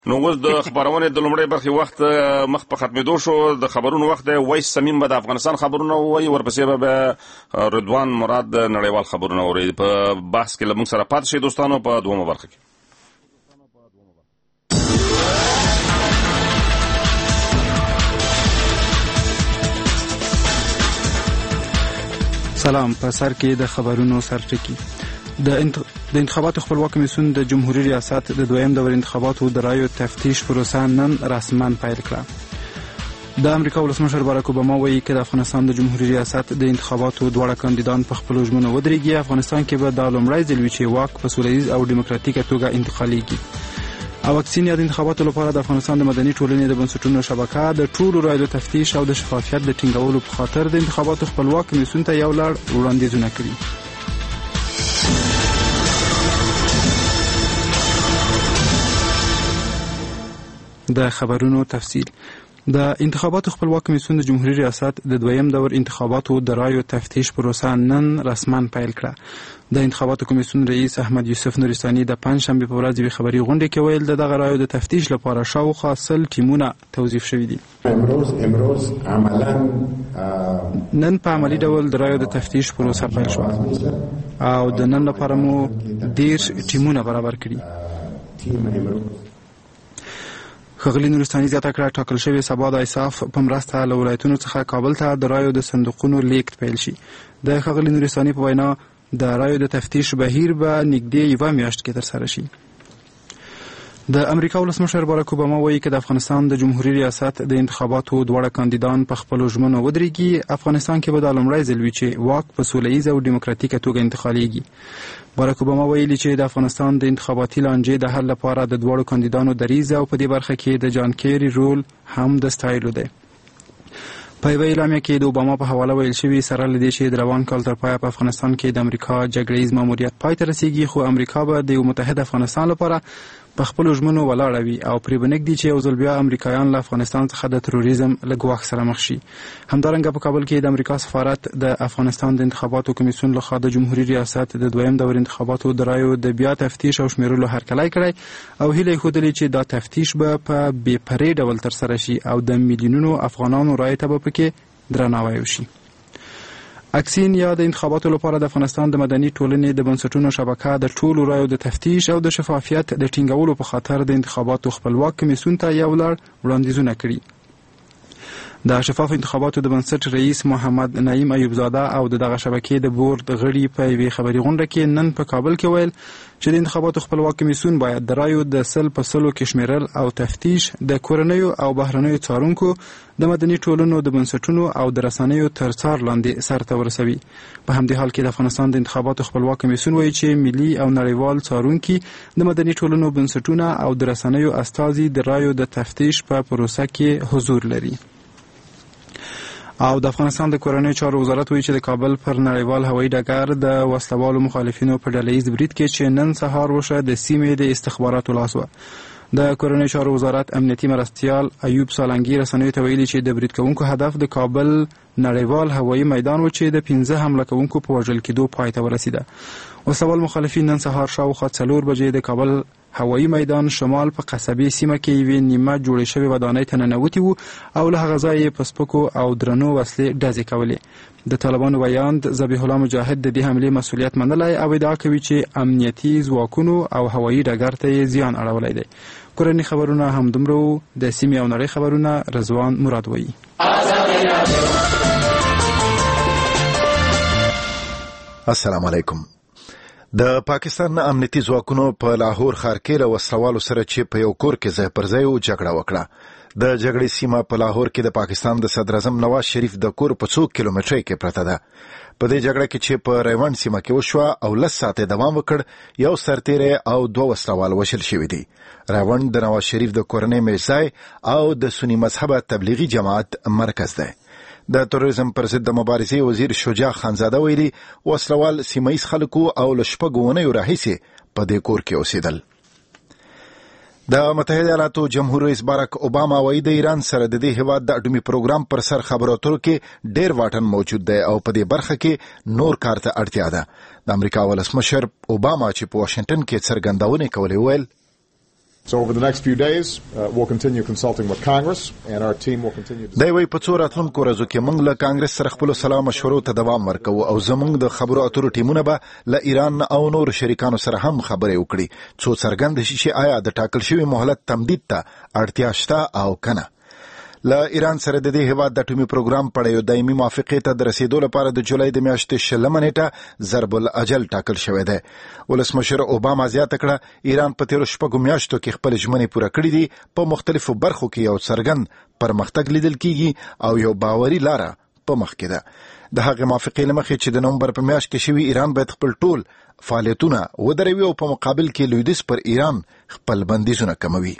نو اوس د خبرونې د لومړۍ برخې وخت مخ په ختمېدو شو. د خبرونو وخت دی. ویس سمیم به د افغانستان خبرونه ووایي، ورپسې به رضوان مراد د نړیوال خبرونه ووري. په بحث کې له موږ سره پاتې شئ دوستانو په دومه برخه کې. سلام. په سر کې د خبرونو سرټکی. د انتخاباتو خپلواک کمیسیون د جمهوریت ریاست د دویم دور انتخاباتو د رایو تفتیش پروسه نن رسما پیل کړه. د امریکا ولسمشر باراک اوباما وایي چې د افغانستان د جمهوریت ریاست د انتخاباتو دواړه کاندیدان په خپلو ژمنو ودرېږي. افغانستان کې به دا لومړی ځل وي چې واک په سوله ییز او ډیموکراتیکه توګه انتقالېږي. او واکسین یا د انتخاباتو لپاره د افغانستان د مدني ټولنې د بنسټونو شبکه د ټولو رایو تفتیش او د شفافیت د ټینګولو په خاطر د انتخاباتو خپلواک کمیسیون ته یو لړ وړاندیزونه کړي. د خبرونو تفصیل. د انتخاباتو خپلواک کمیسیون د جمهوریت ریاست د دویم دور انتخاباتو د رایو تفتیش پروسه نن رسما پیل کړه. د انتخاباتو کمیسیون رئیس احمد یوسف نورستاني د پنځشنبه په ورځ یوې خبري غونډه کې ویل د دغه رایو د تفتیش لپاره شاوخوا 100 ټیمونه توظیف شوي دي. امروز عملاً نن په عملی ډول د رایو د تفتیش پروسه پیل شوه او د نن لپاره مو 10 ټیمونه برابر کړي. ښاغلي نورستاني زیاته کړه ټاکل شوې سبا د ایساف په مرسته له ولایتونو څخه کابل ته د رایو د صندوقونو لیږد پیل شي. د ښاغلي نورستاني په وینا د رایو د تفتیش بهیر به نږدې یوه میاشت کې ترسره شي. د امریکا ولسمشر باراک اوباما وایي چې د افغانستان د جمهوریت ریاست د انتخاباتو دواړه کاندیدان په خپلو ژمنو ودرېږي. افغانستان کې به دا لومړی ځل وي چې واک په سوله ییزه او ډیموکراتیکه توګه انتقالېږي. باراک اوباما ویلي چې د افغانستان د انتخاباتي لانجې د حل لپاره د دواړو کاندیدانو دریځ او په دې برخه کې د جان کیری رول هم د ستایلو دی. په یوه اعلامیه کې د اوباما په حواله ویل شوي سره له دې چې د روان کال تر پایه په افغانستان کې د امریکا جګړیز ماموریت پای ته رسیږي، خو امریکا به د یو متحد افغانستان لپاره په خپلو ژمنو ولاړه وي او پرې به نږدي چې یو ځل بیا امریکایان له افغانستان څخه د تروریزم له ګواښ سره مخ شي. همدارنګه په کابل کې د امریکا سفارت د افغانستان د انتخاباتو کمیسیون لخوا د جمهوریت ریاست د دویم دور انتخاباتو د رایو د بیا تفتیش او شمیرلو هرکلی کړی او هیله یې ښودلې چې دا تفتیش به په بې پرې ډول ترسره شي او د میلیونونو افغانانو رایې ته به پکې درناوی وشي. اکسین یا د انتخاباتو لپاره د افغانستان د مدني ټولنې د بنسټونو شبکه د ټولو رایو د تفتیش او د شفافیت د ټینګولو په خاطر د انتخاباتو خپلواک کمیسیون ته یو لړ وړاندیزونه کړي. د شفاف انتخاباتو د بنسټ رئیس محمد نعیم ایوب زاده او دغه شبکې د بورډ غړي په یوې خبري غونډه کې نن په کابل کې ویل چې د انتخاباتو خپلواک کمیسیون باید د رایو د 100% کې شمیرل او تفتیش د کورنیو او بهرنیو څارونکو د مدني ټولنو د بنسټونو او د رسنیو تر څار لاندې سرته ورسوي. په همدې حال کې د افغانستان د انتخاباتو خپلواک کمیسیون وایي چې ملي او نړیوال څارونکي د مدني ټولنو بنسټونه او د رسنیو استازي د رایو د تفتیش په پروسه کې حضور لري. او د افغانستان د کورنیو چارو وزارت وایي چې د کابل پر نړیوال هوایي ډګر د وسلوالو مخالفینو په ډله ییز برید کې چې نن سهار وشو د سیمې د استخباراتو لاس و. د کورنیو چارو وزارت امنیتي مرستیال ایوب سالنګي رسنیو ته ویلي چې د برید کوونکو هدف د کابل نړیوال هوایي میدان و چې د 15 حمله کوونکو په وژل کېدو پای ته ورسیده. وسلوال مخالفین نن سهار شاوخوا 4 بجې د کابل هوایي میدان شمال په قصبې سیمه کې یوې نیمه جوړې شوې ودانۍ ته ننوتي وو او له هغه ځایه په سپکو او درنو وسلې ډزې کولې. د طالبانو ویاند ذبیح الله مجاهد د دې حملې مسؤلیت منلی او ادعا کوي چې امنیتي ځواکونو او هوایي ډګر ته یې زیان اړولی دی. کورني خبرونه همدومره وو. د سیمې او نړۍ خبرونه رضوان مراد وایي. السلام علیکم. د پاکستان امنیتي ځواکونو په لاهور ښار کې له وسلوالو سره چې په یو کور کې ځای پر ځای جګړه وکړه. د جګړې سیمه په لاهور کې د پاکستان د صدر اعظم نواز شریف د کور په 2 کیلومترۍ کې پرته ده. په دې جګړه کې چې په ریوان سیمه کې وشوه او 10 ساعته دوام وکړ، یو سرتیری او 2 وسلوال وشل شوي دي. ریوان د نواز شریف د کورنۍ میرزای او د سنی مذهبه تبلیغي جماعت مرکز دی. د تروریزم پر ضد د مبارزې وزیر شجاع خانزاده ویلي وسلوال سیمه‌ییز خلکو او له 6 اونیو راهیسې په دې کور کې اوسېدل. د متحده ایالاتو جمهور رئیس باراک اوباما وایي د ایران سره د دې هیواد د اټومي پروګرام پر سر خبرو اترو کې ډېر واټن موجود دی او په دې برخه کې نور کار ته اړتیا ده. د امریکا ولسمشر اوباما چې په واشنگټن کې څرګندونې کولې ویل So over the next few days, we'll continue consulting with Congress, and our team will continue to... دی وی په څو راتلونکو ورځو کې موږ له کانګرس سره خپل سلا مشورو ته دوام ورکوو او زموږ د خبرو اترو ټیمونه به له ایران او نور شریکانو سره هم خبرې وکړي څو څرګند شي چې آیا د ټاکل شوي مهلت تمدید ته اړتیا شته او کنه. له ایران سره د دې هیواد د اټومي پروګرام په یو دایمي موافقې ته د رسیدو لپاره د جولای د میاشتې 20 نیټه ضرب الاجل ټاکل شوی دی. ولسمشر اوباما زیاته کړه ایران په تیرو 6 میاشتو کې خپل ژمنې پوره کړې دي په مختلفو برخو کې یو څرګند پرمختګ لیدل کیږي او یو باوري لاره په مخ کې ده. د هغه موافقې لمخې چې د نومبر په میاشت کې شوی ایران باید خپل ټول فعالیتونه ودروي او په مقابل کې لویدیځ پر ایران خپل بندیزونه کموي.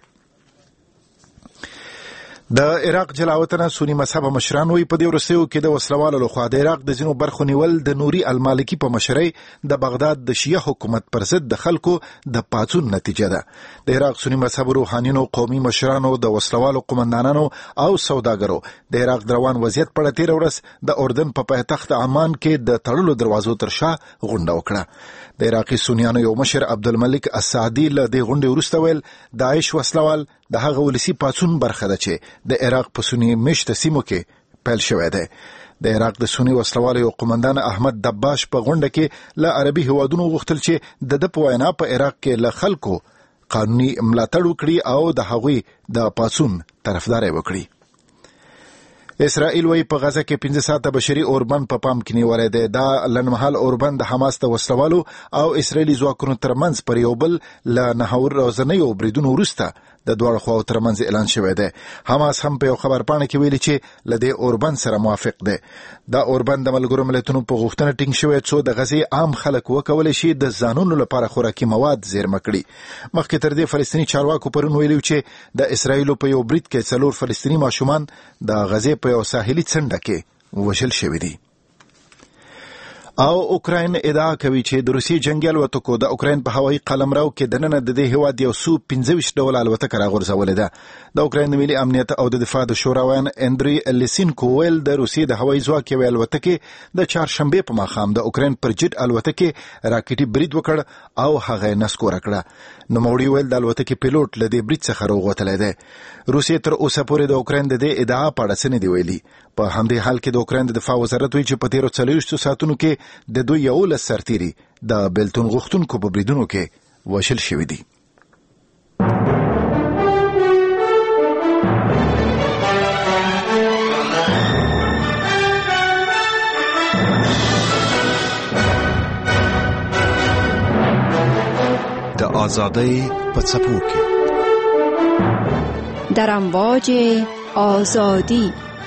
د عراق جلاوطنه سنی مذهب مشران وی په دې ورسېو کې د وسلوالو لخوا د عراق د ځینو برخو نیول د نوري المالکی په مشرۍ د بغداد د شیعه حکومت پر ضد د خلکو د پاڅون نتیجه ده. د عراق سنی مذهب روحانینو، قومي مشرانو، د وسلوالو قومندانانو او سوداګرو د عراق روان وضعیت په اړه تیر ورځ د اردن په پایتخت عمان کې د تړلو دروازو تر شا غونډه وکړه. د عراقي سنیانو یو مشر عبدالملک السعدي له دې غونډې وروسته ویل داعش وسلوال د هغه ولسي پاڅون برخه ده چې د عراق په سنی مشت سیمو کې پیل شوی دی. د عراق د سنی وسلوالو یو قومندان احمد دباش په غونډه کې له عربي هیوادونو غوښتل چې د په وینا په عراق کې له خلکو قانوني ملاتړ وکړي او د هغوی د پاڅون طرفداري وکړي. اسرائیل وی په غزه کې 15 ساعته بشري اوربند په پام کې نیولای دی. دا لنمحال اوربند د حماس د وسلوالو او اسرائیلي ځواکونو ترمنځ پر یو بل له نهور روزنیو بریدونو وروسته د دواړو خواو ترمنځ اعلان شوی دی. حماس هم په یو خبرپاڼه کې ویلي چې له دې اوربند سره موافق دی. دا اوربند د ملګرو ملتونو په غوښتنه ټینګ شوی څو د غزې عام خلک وکولی شي د ځانونو لپاره خوراکي مواد زیرمه کړي. مخکې تر دې فلسطیني چارواکو پرون ویلي چې د اسرائیلو په یو برید کې 4 فلسطیني ماشومان د غزې په یو ساحلي څنډه کې وژل شوي دي. او اوکراین ادعا کوي چې د روسي جنگي الوتکو د اوکراین په هوایي قلمرو کې دننه د دې هیواد یو سو 15 ډول الوتکه راغورځولې ده. د اوکراین ملي امنیت او د دفاع د شوراویان اندری الیسینکو ویل د روسي د هوایي ځواک یوې الوتکې د چهارشنبې په ماښام د اوکراین پر جټ الوتکې راکټي برید وکړ او هغه نسکوره کړه. نوموړي ویل د الوتکې پیلوټ له دې برید څخه راووتلی دی. روسیې تر اوسه پورې د اوکراین د دې ادعا په اړه څه نه دي ویلي. په همدې حال کې د اوکراین د دفاع وزارت وایي چې په تیرو 40 ساعتونو کې د دوی 11 سرتیري د بیلتون غوښتونکو په بریدونو کې وژل شوي دي. د آزادۍ په څپو کې در امواج آزادی.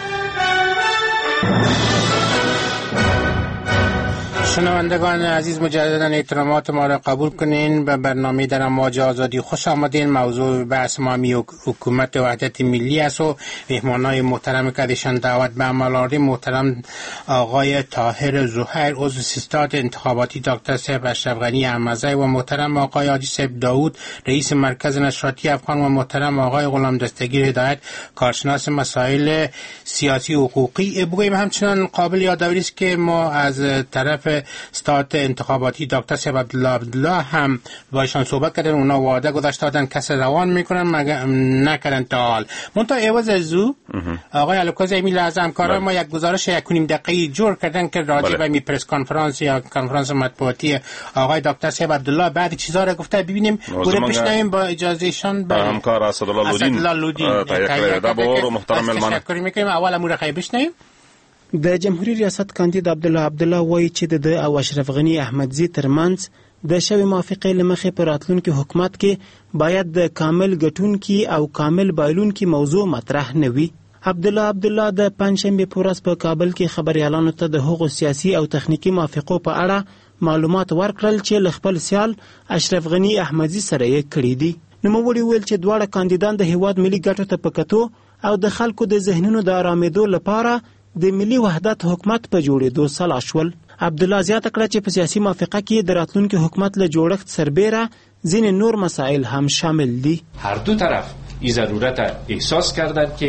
شنوندگان عزیز مجددا احترامات ما را قبول کنین. به برنامه در امواج آزادی خوش آمدین. موضوع بحث ما حکومت وحدت ملی است و مهمانای محترم کردشان دعوت به عمل آوردیم. محترم آقای طاهر زهیر عضو سیستان انتخاباتی، دکتر صاحب اشرف غنی احمدزی و محترم آقای حاجی صاحب داوود رئیس مرکز نشریاتی افغان و محترم آقای غلام دستگیر هدایت کارشناس مسائل سیاسی و حقوقی. بگوییم همچنان قابل یادآوری است که ما از طرف استاد انتخاباتی دکتر صاحب عبدالله هم با ایشان صحبت کردن. اونا وعده گذاشته بودن کس روان میکنن مگر نکردن تا حال. منتها عوض از او آقای الکوز امیل از همکاران ما یک گزارش 1.5 دقیقه‌ای جور کردن که راجع به می پرس کنفرانس یا کنفرانس مطبوعاتی آقای دکتر صاحب عبدالله بعد چیزا را گفته. ببینیم گوره بشنویم با اجازه ایشان. همکار اسدالله لودین تهیه کرده. با محترم ملمان تشکر میکنیم. اول امور خیلی بشنویم. د جمهوریت ریاست کاندید عبدالله وایي چې د او اشرف غنی احمدزی ترمنځ د شوی موافقې لمخې پر راتلونکي حکومت کې باید د کامل ګټونکي او کامل بایلونکي موضوع مطرح نه وي. عبدالله د پنځشنبې په ورځ په کابل کې خبريالانو ته د هغو سیاسي او تخنیکی موافقو په اړه معلومات ورکړل چې ل خپل سیال اشرف غنی احمدزی سره یې کړی دي. نوموړي ویل چې دواړه کاندیدان د هیواد ملي ګټو ته په کتو او د خلکو د ذهنونو د آرامېدو لپاره د ملي وحدت حکومت په جوړېدو سلا شول. عبدالله زیاته کړه چې په سیاسي موافقه کې د راتلونکي حکومت له جوړښت سربیره ځینې نور مسائل هم شامل دي. هر دو طرف این ضرورت احساس کردند که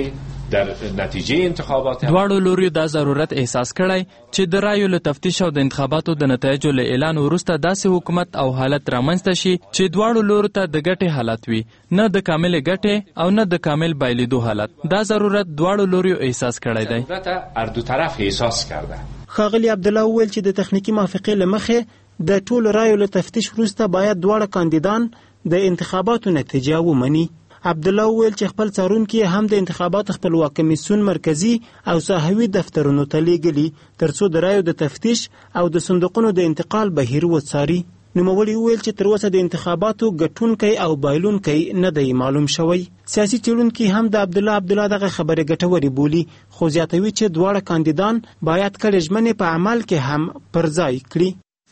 در نتیجه انتخابات دواړو لوریو دا ضرورت احساس کړی چې د رایو له تفتیش او د انتخاباتو د نتایجو له اعلان وروسته داسې حکومت او حالت رامنځته شي چې دواړو لورو ته د ګټې حالت وي، نه د کامل ګټې او نه د کامل بایلیدو حالت. دا ضرورت دواړو لوریو احساس کړی دی. ضرورت هر دو طرف احساس کرده. ښاغلي عبدالله وویل چې د تخنیکي موافقې له مخې د ټولو رایو له تفتیش وروسته باید دواړه کاندیدان د انتخاباتو نتیجه ومني. عبدالله وویل چې خپل څارونکي هم د انتخاباتو خپلواک کمیسیون مرکزی او ساحوي دفترونو ته لیږلي ترڅو د رایو د تفتیش او د صندوقونو د انتقال بهیر وڅاري. نوموړي وویل چې تر اوسه د انتخاباتو ګټونکی او بایلونکی نه دی معلوم شوی. سیاسي څېړونکي هم د عبدالله دغه خبرې ګټورې بولي، خو زیاتوي چې دواړه کاندیدان باید کړې ژمنې په عمل کې هم پر ځای کړي.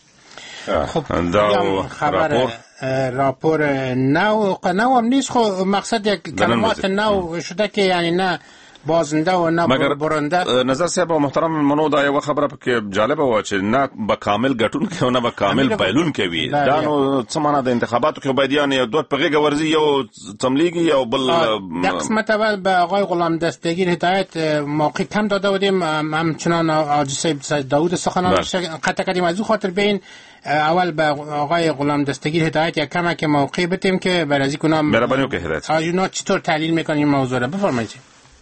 خبر راپور نو هم نیست، خب مقصد یک کلمات نو شده که یعنی نه بازنده و نه برنده. نظر صاحب محترم منو دا یو خبره پکې جالبه و چې نه به کامل ګټون کې او نه به کامل بایلون کې وي. دا نو څه معنا د انتخاباتو کې باید یعنی دوه په غیږ ورزي یو تملیګي او بل د قسمت اول به آقای غلام دستگیر هدایت موقع کم داده بودیم، همچنان حاجی صاحب داوود سخنان قطع کردیم از او خاطر بین اول به آقای غلام دستگیر هدایت یک کمک موقع بدیم که برازی کنم مهربانی که هدایت اینا چطور تحلیل میکنن این موضوع را. بفرمایید.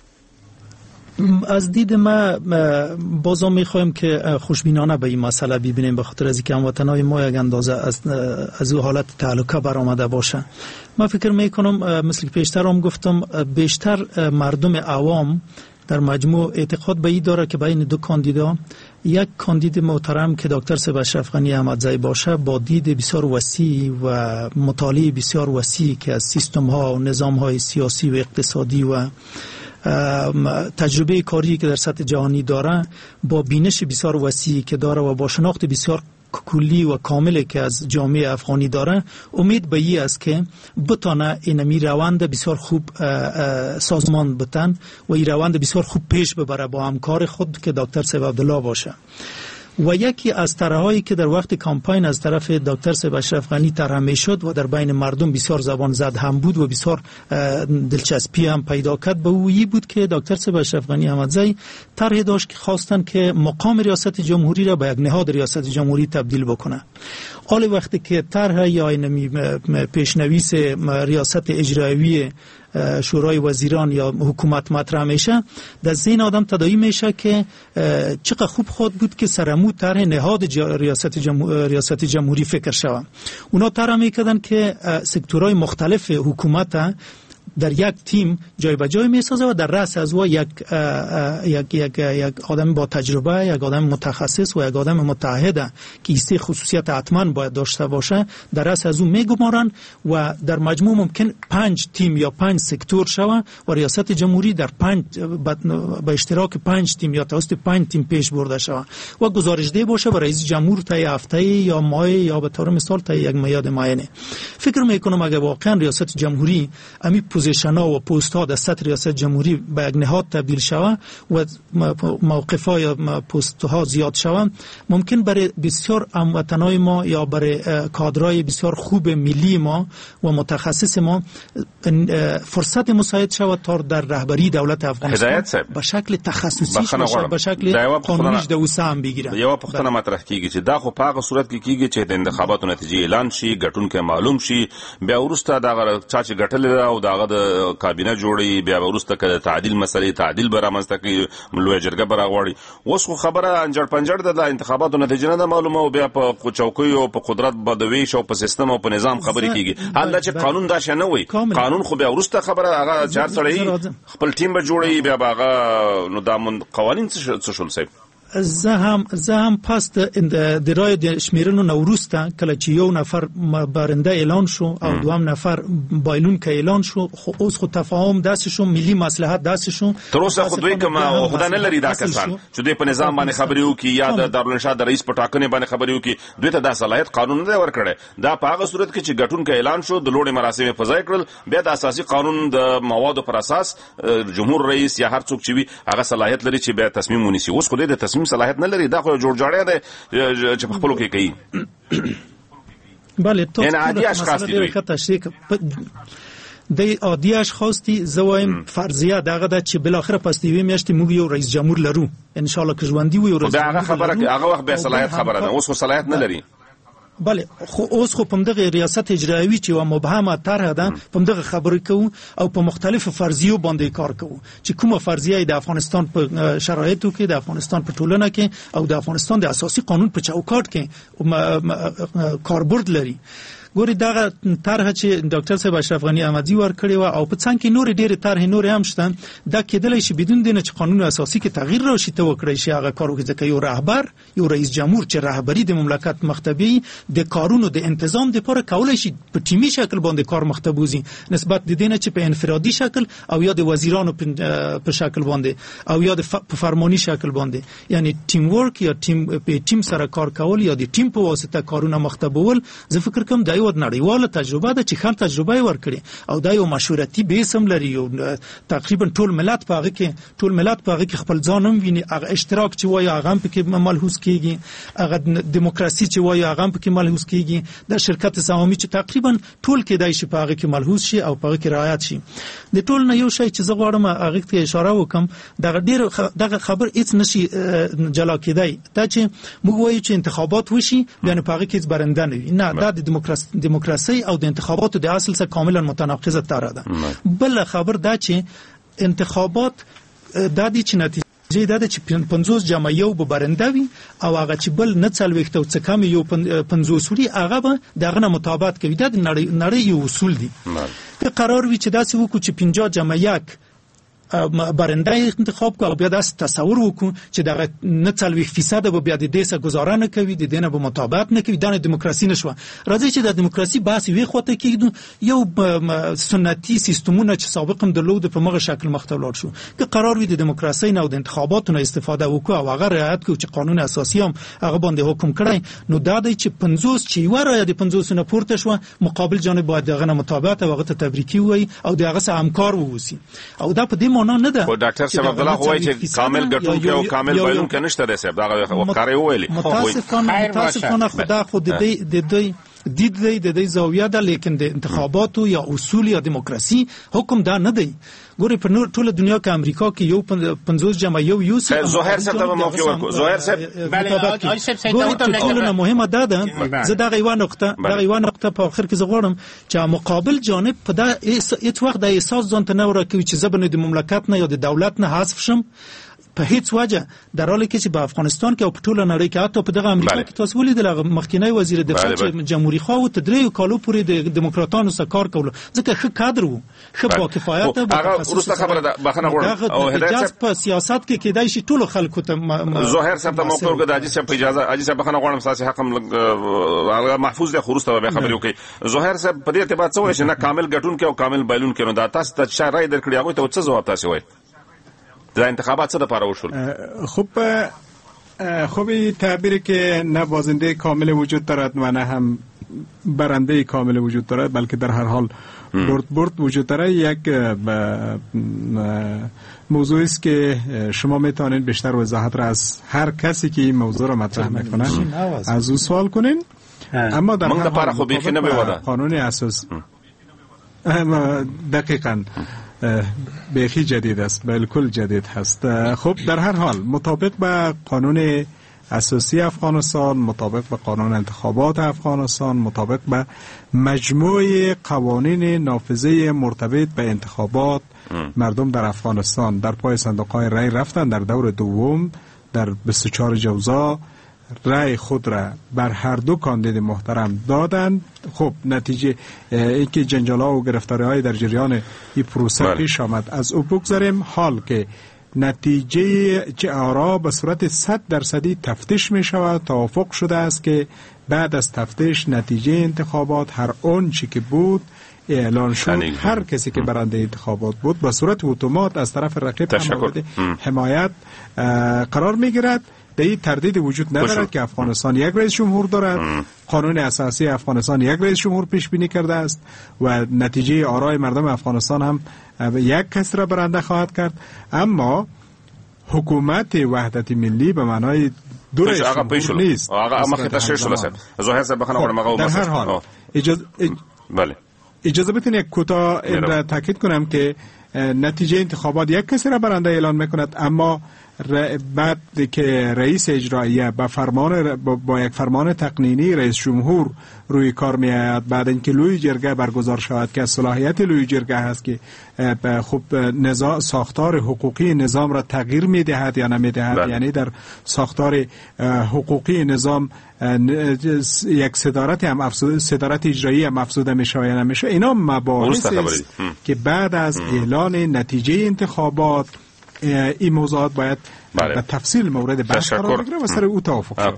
از دید ما بازم میخوایم که خوشبینانه به این مسئله ببینیم، به خاطر از اینکه هموطنای ما یک اندازه از او حالت تعلقه برآمده باشه. ما فکر میکنم مثل که پیشتر هم گفتم بیشتر مردم عوام در مجموع اعتقاد به این داره که بین دو کاندیدا، یک کاندید محترم که دکتر صاحب اشرف غنی احمدزی باشه با دید بسیار وسیع و مطالعه بسیار وسیع که از سیستم ها و نظام های سیاسی و اقتصادی و تجربه کاری که در سطح جهانی داره، با بینش بسیار وسیعی که داره و با شناخت بسیار کلی و کاملی که از جامعه افغانی داره، امید به این است که بتانه اینمی روند بسیار خوب سازمان بتن و این روند بسیار خوب پیش ببره با همکار خود که دکتر صاحب عبدالله باشه. و یکی از طرح‌هایی که در وقت کمپاین از طرف دکتر صاحب اشرف غنی طرح می‌شد و در بین مردم بسیار زبان زد هم بود و بسیار دلچسپی هم پیدا کرد، به این بود که دکتر صاحب اشرف غنی احمدزی طرح داشت که خواستن که مقام ریاست جمهوری را به یک نهاد ریاست جمهوری تبدیل بکنه. حال وقتی که طرح یا پیشنویس ریاست اجرایی شورای وزیران یا حکومت مطرح میشه، در ذهن آدم تداعی میشه که چقدر خوب خود بود که سرمو طرح نهاد ریاست جمهوری فکر شود. اونا طرح میکردن که سکتورهای مختلف حکومت در یک تیم جای به جای میسازه و در رأس از او یک آدم با تجربه، یک آدم متخصص و یک آدم متعهد که ایستی خصوصیت حتما باید داشته باشه در رأس از او میگمارن و در مجموع ممکن 5 تیم یا 5 سکتور شوه و ریاست جمهوری در به اشتراک 5 تیم یا توسط 5 تیم پیش برده شوه و گزارشده باشه و رئیس جمهور تا هفته یا ماه یا به طور مثال تا یک میاد معینه. فکر میکنم اگه واقعا ریاست جمهوری امی پوزیشن‌ها و پست‌ها در سطح ریاست جمهوری به یک نهاد تبدیل شود و موقف‌ها یا پست‌ها زیاد شوند، ممکن برای بسیار هموطنان ما یا برای کادرای بسیار خوب ملی ما و متخصص ما فرصت مساعد شود تا در رهبری دولت افغانستان به شکل تخصصی به شکل قانونیش د وسام بگیره. یو پختنه مطرح کیږي چې دا خو په هغه صورت کې کیږي چې د انتخاباتو نتیجې اعلان شي، ګټونکي معلوم شي، بیا ورسته دا چا چې ګټل او دا د کابینه جوړي، بیا ورسته کله تعدیل مسلې تعدیل برامسته کی لوی جرګه براغوړي. اوس خو خبره انجړ پنجړ د انتخاباتو نتیجه نه معلومه او بیا په چوکۍ او په قدرت بدوي شو په سیستم او په نظام خبرې کیږي. حال چې قانون دا شنه وي، قانون خو بیا ورسته خبره هغه چار سړی خپل ټیم به جوړي، بیا هغه نو دا قوانین څه شول صاحب. زه هم پس د رای د شمیرنو نوروسته کله چې یو نفر برنده اعلان شو او دوام نفر بایلون که اعلان شو، خو اوس خو تفاهم داسې شو، ملي مصلحت داسې شو. تر اوسه خو دوی کوم خدای نه لري دا کسان چې دوی په نظام باندې خبرې وکړي یا د دارالانشا د رئیس په ټاکنې باندې خبرې وکړي، دوی ته دا صلاحیت قانون نه ورکړي. دا په هغه صورت کې چې ګټونکي اعلان شو، د لوړې مراسم په ځای کړل، بیا د اساسي قانون د موادو پر اساس جمهور رئیس یا هر څوک چې وي هغه صلاحیت لري چې بیا تصمیم ونیسي. اوس خو د تصمیم صلاحیت نه لري، دا خو جوړ جاړی دی چې په خپلو کې کوي. بله یعنې عادي اشخاص دي. د عادي اشخاص دي زوایم فرضیه دغه د چې بل اخر پس دی میاشتې موږ یو رئیس جمهور لرو ان شاء الله که ژوندۍ وي رئیس جمهور دا خبره هغه وخت به صلاحیت خبره ده اوس صلاحیت نه لري بله خو اوس خو په دغه ریاست اجرایی چې و مبهمه طرح ده په دغه خبرې کوو او په مختلفو فرضیو باندې کار کوو چې کومه فرضیه د افغانستان په شرایطو کې د افغانستان په ټولنه کې او د افغانستان د اساسي قانون په چوکاټ کې کاربرد لري. ګوري دغه طرح چې ډاکټر صاحب اشرف غنی احمدزی ورکړی و او په څنګ کې نور ډېر طرح نور هم شته دا کېدلی شي بدون دینه چې قانون اساسي کې تغییر راشي ته وکړي شي هغه کارو کې ځکه یو رهبر یو رئیس جمهور چې رهبری د مملکت مختبي د کارونو د تنظیم لپاره کولای شي په ټیمي شکل باندې کار مختبوزي نسبت د دینه چې په انفرادي شکل او یا د وزیرانو په شکل باندې او یا د فرمانی شکل باندې یعنی ټیم ورک یا ټیم سره کار کول یا د ټیم په واسطه کارونه مختبول زه فکر کوم دا یو نړیواله تجربه ده چې خل تجربه ورکړي او دا یو مشورتي بیسم لري او تقریبا ټول ملت په هغه کې خپل ځانم ویني هغه اشتراک چې وایي هغه په کې ملحوظ کیږي هغه دیموکراسي چې وایي هغه په کې ملحوظ کیږي د شرکت سهامي چې تقریبا ټول کې دای شي په هغه کې ملحوظ شي او په هغه کې رعایت شي د ټول نه یو شی چې زه غواړم هغه ته اشاره وکم دغه خبر هیڅ نشي جلا کېدای دا چې موږ وایو چې انتخابات وشي بیا په هغه کې برنده نه دا د دیموکراسي او د انتخاباتو د اصل سره کاملا متناقضه طرح ده. بل خبر دا چې انتخابات د دې چې نتیجه دا چې 50 جمع یو به برنده وي او هغه چې بل نه څلويخته او څه کم یو 50 وړي هغه به دغه مطابقت کوي د نړۍ یو اصول دي که قرار وي چې داسې وکړو چې 50 جمع 1 برنده انتخاب کو او بیا د تصور وکړو چې دغه 90% به بیا د دې سره گزاره نه کوي د دینه به مطابقت نه کوي د دیموکراسي نشو راځي چې د دیموکراسي بحث وی خوته کېږي یو سنتي سیستمونه چې سابقا د لود په مغه شکل مختلف شو که قرار وي د دیموکراسي نه او د انتخاباتو نه استفاده وکړو او هغه رعایت کوي چې قانون اساسي هم هغه باندې حکم کړی نو دا دی چې 50 چې وره د 50 نه پورته شو مقابل جانب باید دغه مطابقت او هغه ته تبریکی وي او دغه سره همکار ووسی او دا په دې نه ده او ډاکټر صاحب عبد الله وایي چې کامل ګټونکي او کامل بایلونکي نشته دی صاحب دا وقاره ویلي متاسفانه خدا خود د دې زاویه ده لیکن د انتخاباتو یا اصول یا دیموکراسي حکم دا نه دی ګوري په نور ټول دنیا کې امریکا کې یو 50 جمع یو زهیر صاحب ته موقع ورکو زهیر صاحب ټولنه مهمه ده زه دا غیوه نقطه په اخر کې زغورم چې مقابل جانب په دا هیڅ وخت د احساس ځان ته نه ورکوي چې زبنه د مملکت نه یا د دولت نه حذف شم په هیڅ وجه در حالی کې چې په افغانستان کې او په ټوله نړۍ کې حتی په دغه امریکا کې تاسو ولیدل مخکینی وزیر دفاع چې جمهوریت خو ته درې کالو پورې د دیموکراتانو سره کار کول ځکه ښه کادر وو ښه با کفایت هغه ورسته خبره ده بخنه غواړم او هدایت په سیاست کې کېدای شي ټول خلکو ته زهیر صاحب ته موقع ورکړه د صاحب اجازه اجي صاحب بخنه غواړم ساسي حق هغه محفوظ ده خورسته به خبرې وکي زهیر صاحب په دې ارتباط څه وایي چې نه کامل ګټون کې او کامل بایلون کې نو دا تاسو ته شای درکړی هغه ته څه جواب تاسو وایي در انتخابات څه لپاره وشول خب این تعبیری که نه بازنده کامل وجود دارد و نه هم برنده کامل وجود دارد بلکه در هر حال برد وجود دارد یک موضوعی است که شما میتونید بیشتر وضاحت را از هر کسی که این موضوع را مطرح میکنه از او سوال کنین اما در هر حال قانون اساس دقیقاً بیخی جدید است بالکل جدید هست. خب در هر حال مطابق به قانون اساسی افغانستان مطابق به قانون انتخابات افغانستان مطابق به مجموعه قوانین نافذه مرتبط به انتخابات مردم در افغانستان در پای صندوق‌های رای رفتن در دور دوم در 24 جوزا رای خود را بر هر دو کاندید محترم دادند. خب نتیجه اینکه جنجال‌ها و گرفتاری‌های در جریان این پروسه پیش آمد از او بگذاریم حال که نتیجه چه آرا به صورت 100% تفتیش می شود. توافق شده است که بعد از تفتیش نتیجه انتخابات هر اون چی که بود اعلان شد. هر کسی که برنده انتخابات بود به صورت اتومات از طرف رقیب مورد حمایت قرار می گیرد. در این تردید وجود ندارد که افغانستان یک رئیس جمهور دارد. قانون اساسی افغانستان یک رئیس جمهور پیش بینی کرده است و نتیجه آرای مردم افغانستان هم یک کس را برنده خواهد کرد. اما حکومت وحدت ملی به معنای دو رئیس جمهور نیست. آقا ما خیلی تشریح شده است. ظاهر است بخنه در هر حال اجازه بله اجازه بدین یک کوتاه این را تاکید کنم که نتیجه انتخابات یک کسی را برنده اعلان میکند، اما بعد که رئیس اجراییه با یک فرمان تقنینی رئیس جمهور روی کار می آید، بعد اینکه لوی جرگه برگزار شود که صلاحیت لوی جرگه هست که خوب ساختار حقوقی نظام را تغییر می دهد یا نمی دهد، یعنی در ساختار حقوقی نظام یک صدارت اجرایی هم افزوده می شود یا نمیشه. اینا مباحث است که بعد از اعلان نتیجه انتخابات این موضوعات باید به تفصیل مورد بحث قرار بگیره و سر او توافق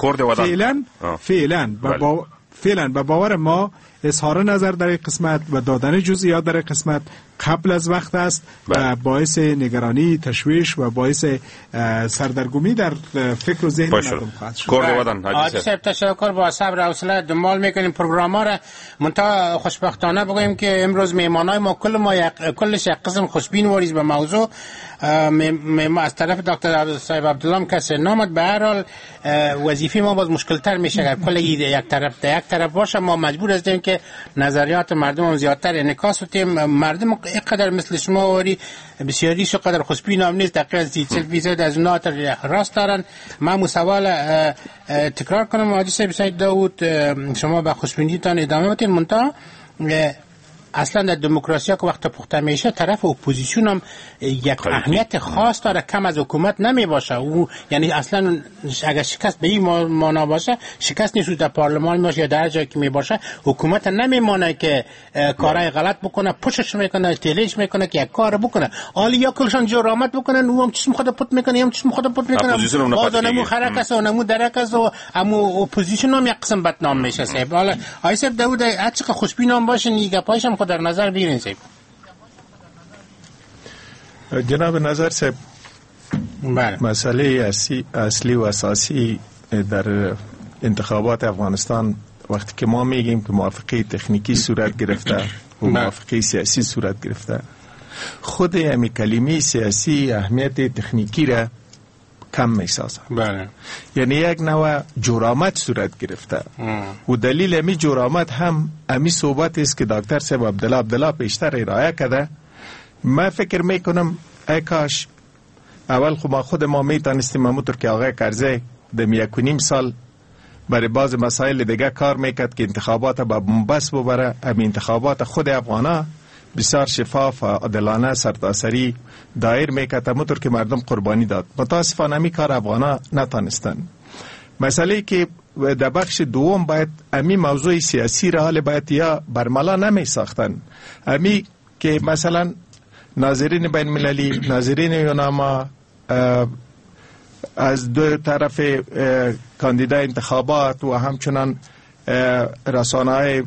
فعلا به باور ما اظهار نظر در این قسمت و دادن جزئیات در این قسمت قبل از وقت است و باعث نگرانی، تشویش و باعث سردرگمی در فکر و ذهن مردم خواهد شد. حاجی صاحب تشکر، با صبر و حوصله دنبال میکنیم پروگرام را. منتها خوشبختانه بگویم که امروز مهمانای ما کلش یک قسم خوشبین واریز به موضوع از طرف دکتر صاحب عبدالله کسی نامد. به هر حال وظیفه ما باز مشکلتر میشه، کل یک طرف باشه. ما مجبور هستیم که نظریات مردم هم زیادتر انعکاس بدیم. مردم اینقدر مثل شما واری بسیاریش قدر خوشبین هم نیست، تقریبا 30% از اونها راست دارن. من سوال تکرار کنم حاجی صاحب سید داوود، شما به خوشبینیتان ادامه بدین. منتها اصلا در دموکراسی ها که وقت پخته میشه طرف اپوزیسیون هم یک اهمیت خاص داره، کم از حکومت نمی باشه. او یعنی اصلا اگر شکست به این معنا باشه، شکست نیست در پارلمان باشه یا در جایی که می باشه، حکومت نمیمونه که کارهای غلط بکنه، پوشش میکنه، تلیش میکنه که یک کار بکنه. حالا یا کلشان جرامت بکنن، او هم چیز خود پت میکنه، هم چیز خود پت میکنه، باز نمو خرک و نمو درک است و امو اپوزیسیون هم یک قسم بدنام میشه. صاحب حالا آی صاحب داوود هر چقدر خوشبین هم باشن، یک پایش هم در نظر بگیرین. صاحب جناب نظر صاحب، مسئله اصلی و اساسی در انتخابات افغانستان وقتی که ما میگیم که موافقه تکنیکی صورت گرفته و موافقه سیاسی صورت گرفته، خود همین کلمه سیاسی اهمیت تکنیکی را کم میسازه. یعنی یک نوع جرامت صورت گرفته و دلیل امی جرامت هم امی صحبت است که دکتر صاحب عبدالله پیشتر ارائه کرده. من فکر میکنم ای کاش اول خود ما میتونستیم همونطور که آقای کرزی در 1.5 سال برای بعض مسائل دیگه کار میکرد که انتخابات با بنبست ببره. همین انتخابات خود افغانا بسیار شفاف و عادلانه سرتاسری دایر میکرد، همونطور که مردم قربانی داد. متاسفانه می کار افغانا نتانستن. مسئله که در بخش دوم باید امی موضوع سیاسی را حال باید یا برملا نمی ساختن. امی که مثلا ناظرین بین مللی، ناظرین یوناما از دو طرف کاندیدای انتخابات و همچنان رسانه‌های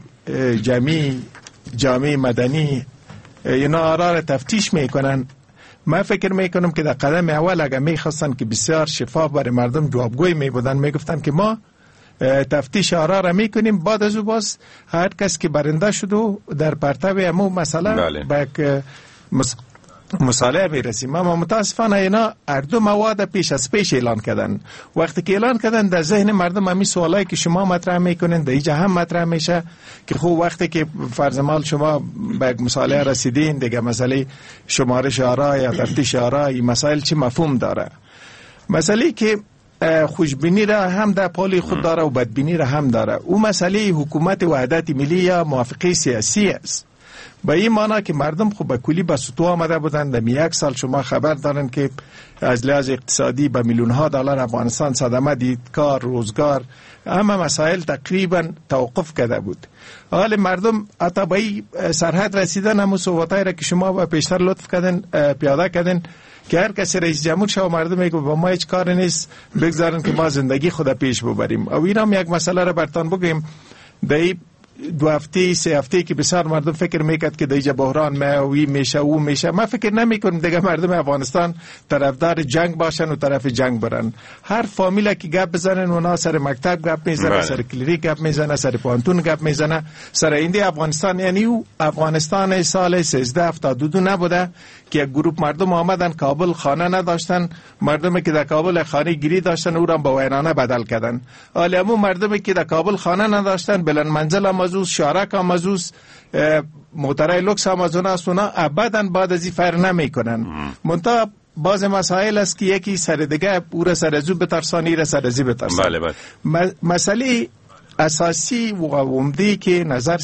جامعه مدنی اینا آرا را تفتیش میکنن. من فکر میکنم که در قدم اول اگر میخواستن که بسیار شفاف برای مردم جوابگوی میبودن، میگفتن که ما تفتیش آرا را میکنیم، بعد از او باز هر کس که برنده شد و در پرتو همو مسئله با یک مصالحه میرسیم. اما متاسفانه اینا هر دو مواد پیش اعلان کردن. وقتی که اعلان کردن در ذهن مردم همین سوالایی که شما مطرح میکنین در اینجا هم مطرح میشه که خب وقتی که فرض مال شما به یک مصالحه رسیدین دیگه مسئله شمارش آرا یا تفتیش آرا این مسائل چی مفهوم داره؟ مسئله که خوشبینی را هم در پالی خود داره و بدبینی را هم داره. او مسئله حکومت وحدت ملی یا موافقه سیاسی است. به این معنی که مردم خب به کلی به سطوح آمده بودند. در 1 سال شما خبر دارن که از لحاظ اقتصادی به میلیون‌ها دلار افغانستان صدمه دید، کار، روزگار، همه مسائل تقریبا توقف کرده بود. حال مردم حتی به این سرحد رسیدن همون صحبتایی را که شما به پیشتر لطف کردن پیاده کردن که هر کسی رئیس جمهور شو مردم میگه با ما هیچ کار نیست، بگذارن که ما زندگی خود پیش ببریم. او این هم یک مسئله را برتان بگیم. در 2 هفته 3 هفته که بسیار مردم فکر میکرد که دیگه بحران میشه او میشه، ما فکر نمیکنم دیگه مردم افغانستان طرفدار جنگ باشن و طرف جنگ برن. هر فامیل که گپ بزنن اونا سر مکتب گپ میزنن، سر کلیریک گپ میزنن، سر پانتون گپ میزنن، سر ایندی افغانستان. یعنی او افغانستان سال 1372 نبوده که یک گروه مردم آمدن کابل، خانه نداشتن، مردمی که در کابل خانه گیری داشتن او را با ویرانه بدل کردن. حالا همون مردمی که در کابل خانه نداشتن، بلند منزل هم ازوز، شارک هم ازوز، موترهای لوکس هم از اون است، اونا ابدا بعد از این فرق نمی کنن. منتها باز مسائل است که یکی سر دیگه او را سر ازو بترسانی را سر ازی بترسان. بله بله. مسئله اساسی و عمده که نظر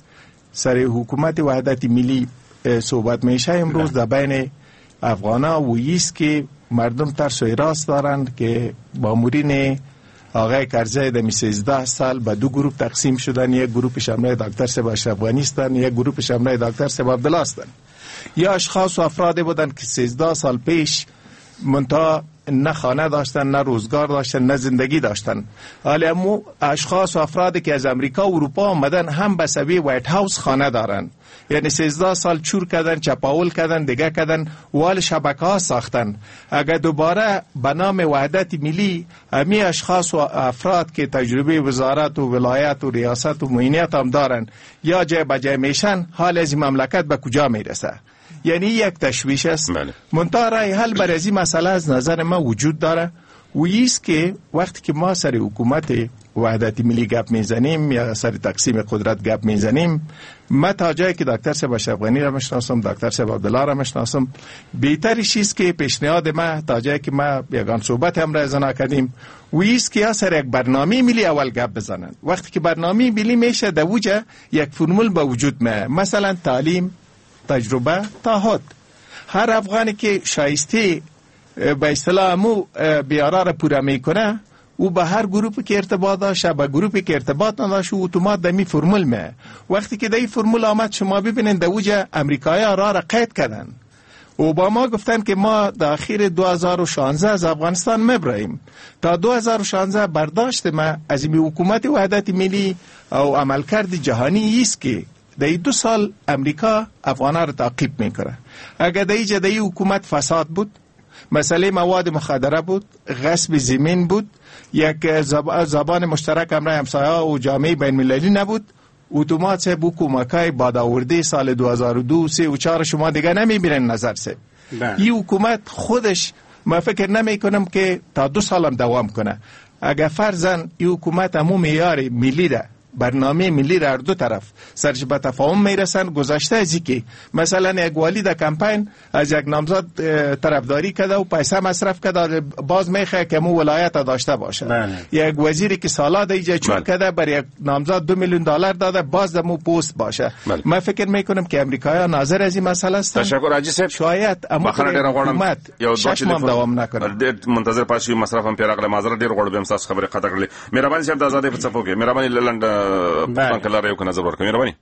سر حکومت وحدت ملی صحبت میشه امروز در بین افغانا و ایست که مردم ترس و هراس دارند که مامورین آقای کرزی در 13 سال به دو گروه تقسیم شدن. یک گروه شامل دکتر صاحب اشرف غنی هستند، یک گروه شامل دکتر صاحب عبدالله هستند. یا اشخاص و افراد بودند که 13 سال پیش منتها نه خانه داشتن، نه روزگار داشتن، نه زندگی داشتن. حالا امو اشخاص و افرادی که از امریکا و اروپا آمدن هم به سبی وایت هاوس خانه دارن، یعنی 13 سال چور کردن، چپاول کردن، دیگه کردن، وال شبکه ها ساختن. اگر دوباره به نام وحدت ملی امی اشخاص و افراد که تجربه وزارت و ولایت و ریاست و معینیت هم دارن یا جای بجای میشن، حال از این مملکت به کجا میرسه؟ یعنی یک تشویش است. منتها رای حل برای این مسئله از نظر ما وجود داره و ایست که وقتی که ما سر حکومت وحدت ملی گپ میزنیم یا سر تقسیم قدرت گپ میزنیم، ما تا جایی که دکتر صاحب اشرف غنی را مشناسم، دکتر صاحب عبدالله را مشناسم، بهترش است که پیشنهاد ما تا جایی که ما یگان صحبت هم را ازنا کردیم و ایست که سر یک برنامه ملی اول گپ بزنن. وقتی که برنامه ملی میشه در وجه یک فرمول به وجود میاد، مثلا تعلیم، تجربه، تعهد. هر افغانی که شایسته به اصطلاح مو بیارا را پورا میکنه او به هر گروپی که ارتباط داشته، به گروپی که ارتباط نداشته اتومات دمی فرمول میه. وقتی که دی فرمول آمد شما ببینید در اوجه امریکایی را قید کردن. اوباما گفتن که ما در اخیر 2016 از افغانستان مبراییم. تا 2016 برداشت ما از این حکومت وحدت ملی او عملکرد جهانی است که در 2 سال امریکا افغانا را تعقیب میکنه. اگر در جدی حکومت فساد بود، مسئله مواد مخدره بود، غصب زمین بود، یک زبان مشترک همراه همسایه و جامعه بین المللی نبود، اتومات بو کمکای بادآورده سال 2002 3 و 4 شما دیگه نمیبینن نظر سه. این حکومت خودش ما فکر نمی کنم که تا 2 سال هم دوام کنه. اگر فرضاً این حکومت همون معیار ملی ده، برنامه ملی را دو طرف سرش به تفاهم میرسن، گذشته از که مثلا یک والی در کمپین از یک نامزد طرفداری کرده و پیسه مصرف کرده، باز میخواد که مو ولایت داشته باشه. یک وزیری که سالا دیجا چون کرده بر یک نامزد $2 میلیون داده، باز در مو پست باشه. من فکر میکنم که امریکایی ناظر از این مسئله است. تشکر حاجی صاحب. شاید اما حکومت شش ماه دوام نکنه. منتظر پاشي مصرف هم پیراغله مازر ډیر غوړ به امساس خبره قطع کړل. مهرباني صاحب د آزادۍ په صفو کې مهرباني لند پنکلار یو کنه زبر کوي. مهرباني.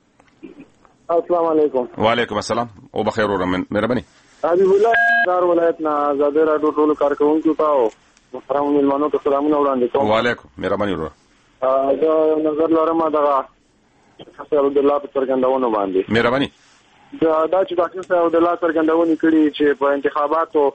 السلام علیکم. وعلیکم السلام او بخیر اور مهرباني. حبیب الله دار ولایت نه آزادۍ راډیو ټول کارکونکو ته محترم ملمنو ته سلامونه وړاندې کوم. وعلیکم مهرباني ورو. دا نظر لرم دا شیخ عبدالله په څرګندونو باندې. مهرباني. دا چې ډاکټر صاحب عبدالله څرګندونې کړي چې په انتخاباتو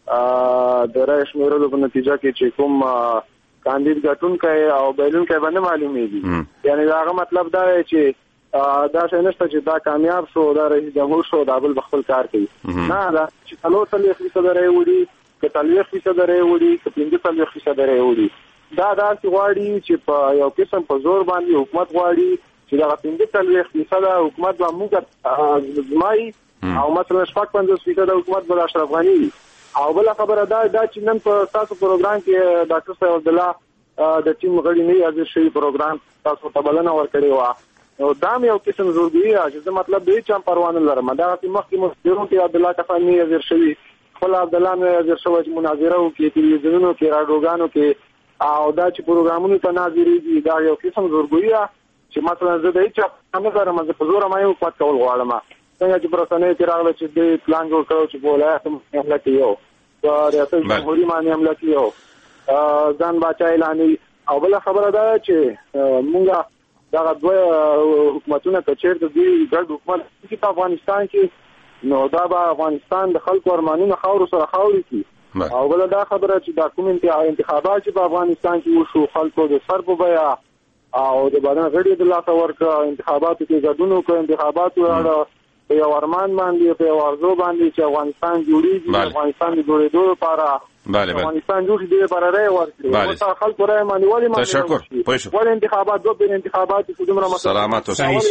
د رئیس شمیرلو په نتیجه کې چې کوم کاندید ګټونکی او بایلونکی باندې معلومیږي. یعنی دا مطلب دا دی چې دا څه نشته چې دا کامیاب شو، دا رئیس جمهور شو، دا بل خپل کار کوي. نه، دا چې 40% رای وړي، که 40% رای وړي، که 50% رای وړي، دا داسې غواړي چې په یو قسم په زور باندې حکومت غواړي چې دا 50% حکومت به موږ ازمایي او مثلا 50% حکومت به اشرف غنی. او بل خبره دا چې نن په تاسو پروګرام کې ډاکټر صاحب عبدالله د ټیم غړي نه حاضر شوی پروګرام تاسو ته بلنه ورکړې و. نو دا یو قسم زورګي چې مطلب دی چې پروانه لرم. دا چې مخکې مستیرو کې عبدالله کفانی حاضر شوی، خپل عبدالله نه حاضر شوی چې مناظره وکړي تلویزیونونو کې، راډیوګانو کې، او دا چې پروګرامونو ته ناظریږي. دا یو قسم زورګي چې مثلا زه د هیڅ نه لرم، زه په زور ما یو پات کول غواړم. څنګه چې پرسنې کې راغله چې د پلان جوړ کړو چې ولایت حمله کیو، ریاست جمهوریت باندې حمله کیو، ځان بچای اعلان. او بل خبره ده چې مونږه دا دوه حکومتونه کچیر د دې ګډ حکومت چې په افغانستان کې نو دا به افغانستان د خلکو ارمانونو خاور سره خاوري کی. او بل دا خبره چې دا کوم انتخابات چې په افغانستان کې وشو، خلکو د سر په بیا او د باندې غړي د لاس ورکړه، انتخاباتو کې ګډون وکړ، انتخاباتو راړه په یو ارمان باندې په یو ارزو باندې چې افغانستان جوړیږي افغانستان د جوړېدو لپاره بله افغانستان جوړ شي لپاره رای ورکړي او خلکو رای باندې ولې تشکر پوه ول انتخابات دوه انتخابات چې دومره مسله سلامات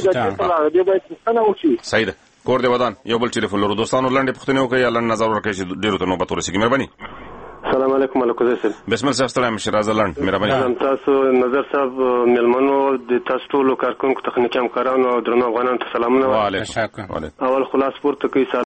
اوسئ سعید کور دی ودان یو بل ټلیفون لرو دوستانو لاندې پوښتنه وکړئ یا لاندې نظر ورکړئ چې ډیرو ته نوبت ورسیږي مهرباني السلام علیکم ملک زیسل بسم الله السلام شیراز لاند مهرباني تاسو نظر صاحب ملمنو د تاسو ټول کارکونکو تخنیکی همکارانو او درنو افغانانو ته سلامونه وعلیکم السلام اول خلاص پورته کوي